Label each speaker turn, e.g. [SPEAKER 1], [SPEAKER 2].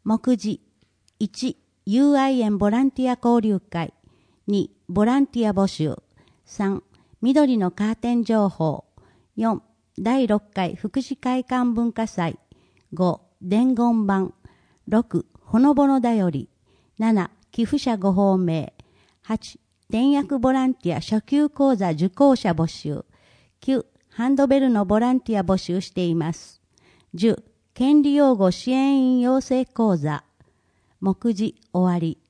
[SPEAKER 1] 目次1、UIN ボランティア交流会。2、ボランティア募集。3、緑のカーテン情報。4、第6回福祉会館文化祭。5、伝言板。6、ほのぼのだより。7、寄付者ご報名。8、転訳ボランティア初級講座受講者募集。9、ハンドベルのボランティア募集しています。10、権利擁護支援員養成講座。目次終わり。